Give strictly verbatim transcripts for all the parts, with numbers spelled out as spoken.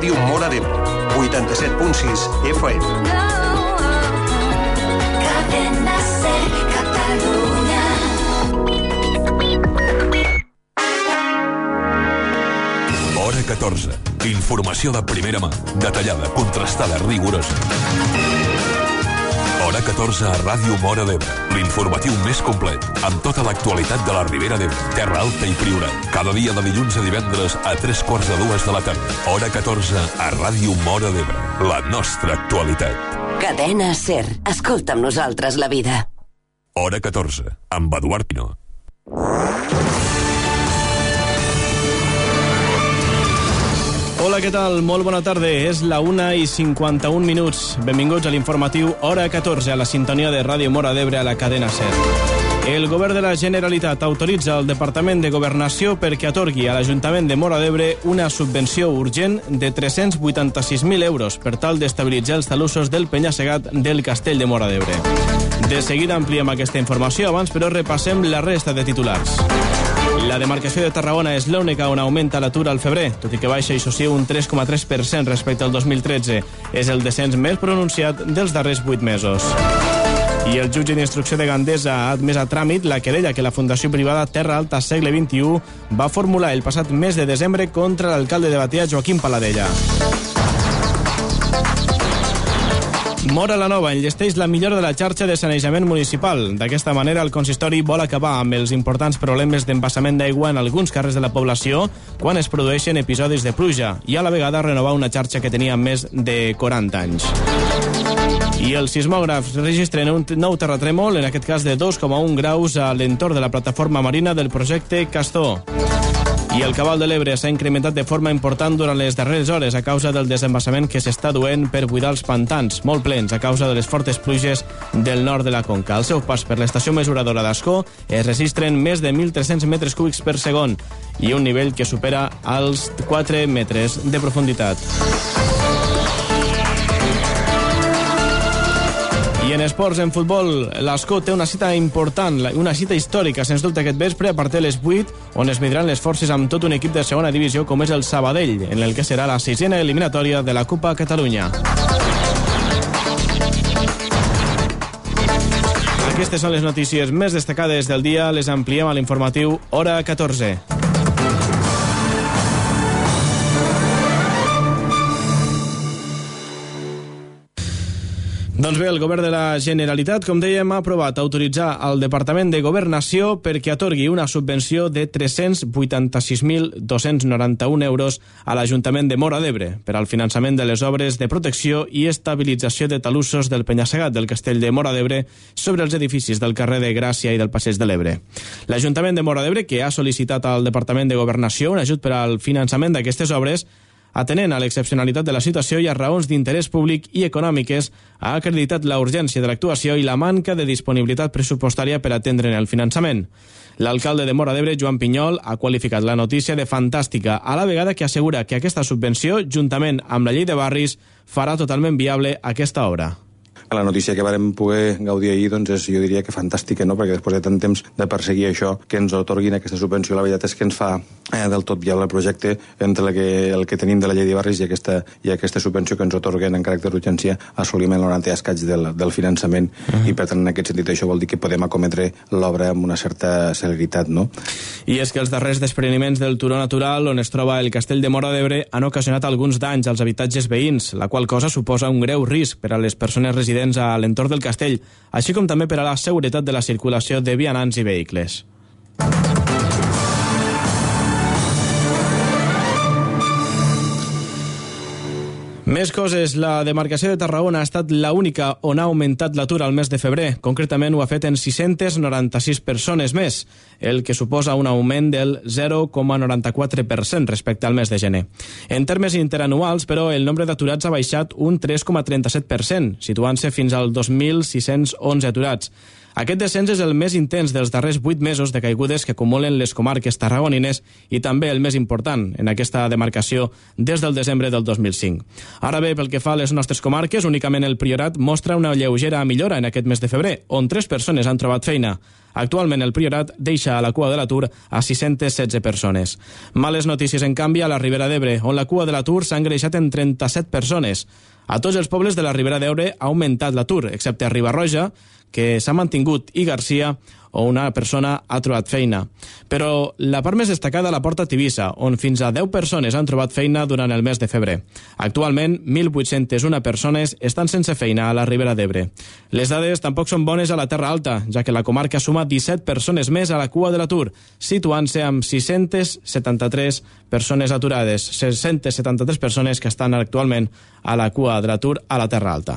Ràdio Móra d'Ebre, vuitanta-set punt sis F M. Cadena Ser, Catalunya. Hora catorze. Informació de primera mà, detallada, contrastada, rigorosa. Hora catorze a Ràdio Móra d'Ebre, l'informatiu més complet, amb tota l'actualitat de la Ribera d'Ebre, Terra Alta i Priorat. Cada dia de dilluns a divendres a tres quarts de dues de la tarda. Hora catorze a Ràdio Móra d'Ebre, la nostra actualitat. Cadena Ser, escolta amb nosaltres la vida. Hora catorze, amb Eduard Pino. Hola, què tal? Molt bona tarda. És la una i cinquanta-un minuts. Benvinguts a l'informatiu Hora catorze, a la sintonia de Ràdio Móra d'Ebre a la cadena Ser. El govern de la Generalitat autoritza el Departament de Governació perquè atorgui a l'Ajuntament de Móra d'Ebre una subvenció urgent de tres-cents vuitanta-sis mil euros per tal d'estabilitzar els talussos del penya-segat del Castell de Móra d'Ebre. De seguida ampliem aquesta informació, abans però repassem la resta de titulars. La demarcació de Tarragona és l'única on augmenta l'atur al febrer, tot i que baixa, això sí, un tres coma tres per cent respecte al dos mil tretze. És el descens més pronunciat dels darrers vuit mesos. I el jutge d'instrucció de Gandesa ha admès a tràmit la querella que la Fundació Privada Terra Alta Segle vint-i-u va formular el passat mes de desembre contra l'alcalde de Batea, Joaquim Paladella. Móra la Nova enllesteix la millora de la xarxa de sanejament municipal. D'aquesta manera, el consistori vol acabar amb els importants problemes d'embassament d'aigua en alguns carrers de la població quan es produeixen episodis de pluja i a la vegada renovar una xarxa que tenia més de quaranta anys. I els sismògrafs registren un nou terratrèmol, en aquest cas de dos coma un graus, a l'entorn de la plataforma marina del projecte Castor. I el cabal de l'Ebre s'ha incrementat de forma important durant les darreres hores a causa del desembassament que s'està duent per buidar els pantans, molt plens a causa de les fortes pluges del nord de la conca. Al seu pas per l'estació mesuradora d'Ascó es registren més de mil tres-cents metres cúbics per segon i un nivell que supera els quatre metres de profunditat. I en esports, en futbol, l'Ascó té una cita important, una cita històrica, sens dubte, aquest vespre, a partir de les vuit, on es midran les forces amb tot un equip de segona divisió com és el Sabadell, en el que serà la sisena eliminatòria de la Copa Catalunya. Aquestes són les notícies més destacades del dia, les ampliem a l'informatiu Hora catorze. Doncs bé, el govern de la Generalitat, com dèiem, ha aprovat autoritzar al Departament de Governació perquè atorgui una subvenció de tres-cents vuitanta-sis mil dos-cents noranta-un euros a l'Ajuntament de Móra d'Ebre per al finançament de les obres de protecció i estabilització de talussos del penya-segat del Castell de Móra d'Ebre sobre els edificis del carrer de Gràcia i del Passeig de l'Ebre. L'Ajuntament de Móra d'Ebre, que ha sol·licitat al Departament de Governació un ajut per al finançament d'aquestes obres, atenent a l'excepcionalitat de la situació i a raons d'interès públic i econòmiques, ha acreditat la urgència de l'actuació i la manca de disponibilitat pressupostària per atendre'n el finançament. L'alcalde de Móra d'Ebre, Joan Pinyol, ha qualificat la notícia de fantàstica, a la vegada que assegura que aquesta subvenció, juntament amb la llei de barris, farà totalment viable aquesta obra. La notícia que vàrem poder gaudir ahir doncs és, jo diria que fantàstica, no? Perquè després de tant temps de perseguir això, que ens otorguin aquesta subvenció, la veritat és que ens fa eh, del tot viable el projecte entre el que, el que tenim de la llei de barris i aquesta, i aquesta subvenció que ens otorguen en caràcter d'urgència, assolim el noranta i escaig del, del finançament, uh-huh. I per tant en aquest sentit això vol dir que podem acometre l'obra amb una certa celeritat, no? I és que els darrers despreniments del turó natural on es troba el Castell de Móra d'Ebre han ocasionat alguns danys als habitatges veïns, la qual cosa suposa un greu risc per a les persones residents a l'entorn del castell, així com també per a la seguretat de la circulació de vianants i vehicles. Més coses. La demarcació de Tarragona ha estat l'única on ha augmentat l'atur al mes de febrer. Concretament ho ha fet en sis-centes noranta-sis persones més, el que suposa un augment del zero coma noranta-quatre per cent respecte al mes de gener. En termes interanuals, però, el nombre d'aturats ha baixat un tres coma trenta-set per cent, situant-se fins al dos mil sis-cents onze aturats. Aquest descens és el més intens dels darrers vuit mesos de caigudes que acumulen les comarques tarragonines i també el més important en aquesta demarcació des del desembre del dos mil cinc. Ara bé, pel que fa a les nostres comarques, únicament el Priorat mostra una lleugera millora en aquest mes de febrer, on tres persones han trobat feina. Actualment el Priorat deixa a la cua de l'atur a sis-centes setze persones. Males notícies, en canvi, a la Ribera d'Ebre, on la cua de l'atur s'ha engreixat en trenta-set persones. A tots els pobles de la Ribera d'Ebre ha augmentat l'atur, excepte a Riba-roja, que s'ha mantingut, i Garcia, on una persona ha trobat feina. Però la part més destacada la porta Tivissa, on fins a deu persones han trobat feina durant el mes de febrer. Actualment, mil vuit-centes una persones estan sense feina a la Ribera d'Ebre. Les dades tampoc són bones a la Terra Alta, ja que la comarca suma disset persones més a la cua de l'atur, situant-se amb sis-centes setanta-tres persones aturades, sis-centes setanta-tres persones que estan actualment a la cua de l'atur a la Terra Alta.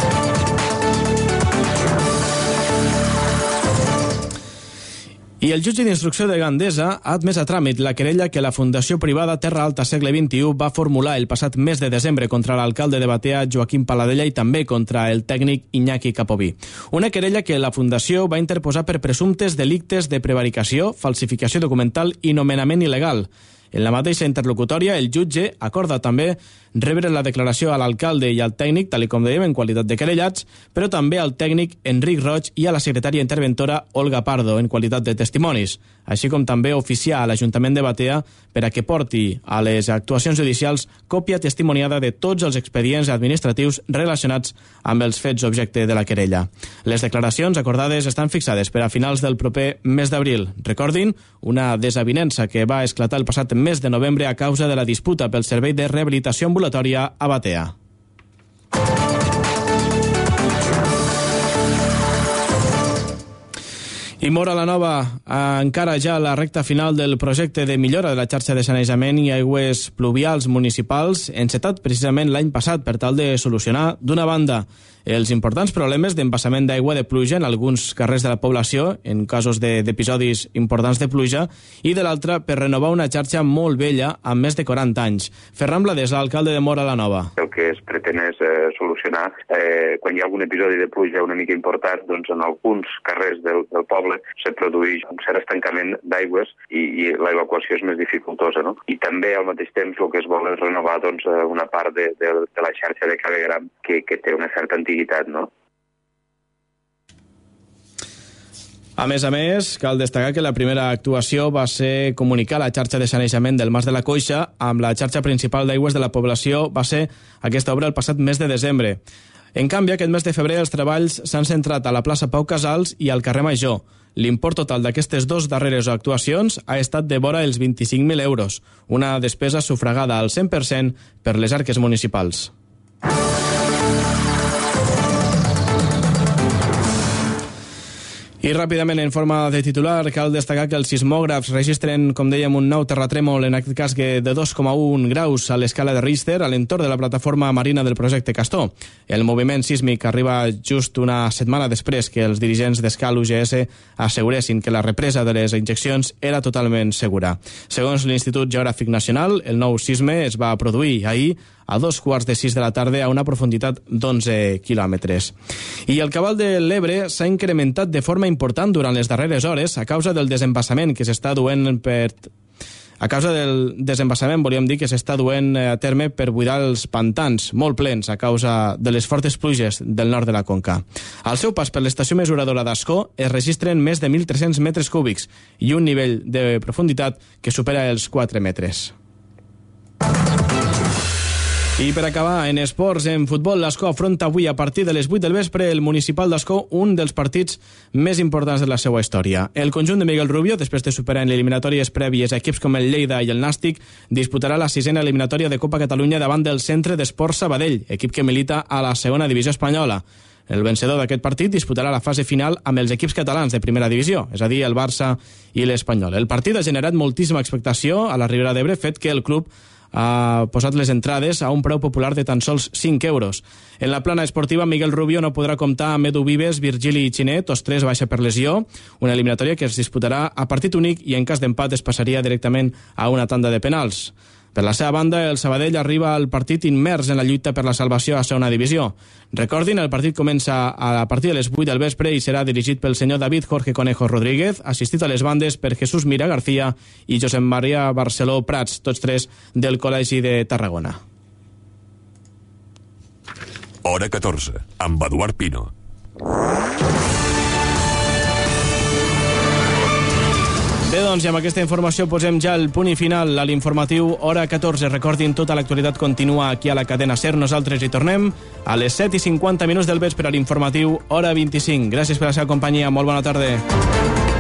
I el jutge d'instrucció de Gandesa ha admès a tràmit la querella que la Fundació Privada Terra Alta Segle vint-i-u va formular el passat mes de desembre contra l'alcalde de Batea, Joaquim Paladella, i també contra el tècnic Iñaki Capoví. Una querella que la Fundació va interposar per presumptes delictes de prevaricació, falsificació documental i nomenament il·legal. En la mateixa interlocutòria, el jutge acorda també rebre la declaració a l'alcalde i al tècnic, tal com dèiem, en qualitat de querellats, però també al tècnic Enric Roig i a la secretària interventora Olga Pardo, en qualitat de testimonis, així com també oficiar a l'Ajuntament de Batea per a que porti a les actuacions judicials còpia testimoniada de tots els expedients administratius relacionats amb els fets objecte de la querella. Les declaracions acordades estan fixades per a finals del proper mes d'abril. Recordin, una desavinença que va esclatar el passat mes de novembre a causa de la disputa pel servei de rehabilitació ambulatòria a Batea. I Móra la Nova, encara ja a la recta final del projecte de millora de la xarxa de sanejament i aigües pluvials municipals, encetat precisament l'any passat per tal de solucionar, d'una banda, els importants problemes d'embassament d'aigua de pluja en alguns carrers de la població, en casos d'episodis importants de pluja, i de l'altra, per renovar una xarxa molt vella amb més de quaranta anys. Ferran Bladés, l'alcalde de Móra la Nova. El que es pretén és eh, solucionar, eh, quan hi ha algun episodi de pluja una mica important, doncs en alguns carrers del, del poble se produeix un cert estancament d'aigües i, i l'evacuació és més dificultosa, no? I també al mateix temps el que es vol és renovar doncs, una part de, de, de la xarxa de clavegueram que, que té una certa antiguitat, no? A més a més, cal destacar que la primera actuació va ser comunicar la xarxa de sanejament del Mas de la Coixa amb la xarxa principal d'aigües de la població. Va ser aquesta obra el passat mes de desembre. En canvi, aquest mes de febrer els treballs s'han centrat a la plaça Pau Casals i al carrer Major. L'import total d'aquestes dues darreres actuacions ha estat de vora els vint-i-cinc mil euros, una despesa sufragada al cent per cent per les arques municipals. I ràpidament, en forma de titular, cal destacar que els sismògrafs registren, com dèiem, un nou terratrèmol, en aquest cas de dos coma un graus a l'escala de Richter, a l'entorn de la plataforma marina del projecte Castor. El moviment sísmic arriba just una setmana després que els dirigents d'Escal U G S asseguressin que la represa de les injeccions era totalment segura. Segons l'Institut Geogràfic Nacional, el nou sisme es va produir ahir a dos quarts de sis de la tarda a una profunditat d'onze quilòmetres. I el cabal de l'Ebre s'ha incrementat de forma important durant les darreres hores a causa del desembassament que s'està duent per... A causa del desembassament, volíem dir que s'està duent a terme per buidar els pantans, molt plens a causa de les fortes pluges del nord de la Conca. Al seu pas per l'estació mesuradora d'Ascó es registren més de mil tres-cents metres cúbics i un nivell de profunditat que supera els quatre metres. I per acabar, en esports, en futbol, l'Ascó afronta avui a partir de les vuit del vespre el Municipal d'Ascó, un dels partits més importants de la seva història. El conjunt de Miguel Rubio, després de superar en eliminatòries prèvies a equips com el Lleida i el Nàstic, disputarà la sisena eliminatòria de Copa Catalunya davant del Centre d'Esports Sabadell, equip que milita a la segona divisió espanyola. El vencedor d'aquest partit disputarà la fase final amb els equips catalans de primera divisió, és a dir, el Barça i l'Espanyol. El partit ha generat moltíssima expectació a la Ribera d'Ebre, fet que el club ha posat les entrades a un preu popular de tan sols cinc euros. En la plana esportiva, Miguel Rubio no podrà comptar amb Edu Vives, Virgili i Xiné, tots tres baixa per lesió, una eliminatòria que es disputarà a partit únic i en cas d'empat es passaria directament a una tanda de penals. Per la seva banda, el Sabadell arriba al partit immers en la lluita per la salvació a segona divisió. Recordin, el partit comença a partir de les vuit del vespre i serà dirigit pel senyor David Jorge Conejo Rodríguez, assistit a les bandes per Jesús Mira García i Josep Maria Barceló Prats, tots tres del Col·legi de Tarragona. Hora catorze, amb Eduard Pino. Bé, doncs, i amb aquesta informació posem ja el punt i final a l'informatiu Hora catorze. Recordin, tota l'actualitat continua aquí a la cadena SER. Nosaltres hi tornem a les set i cinquanta minuts del vespre a l'informatiu Hora vint-i-cinc. Gràcies per la seva companyia. Molt bona tarda.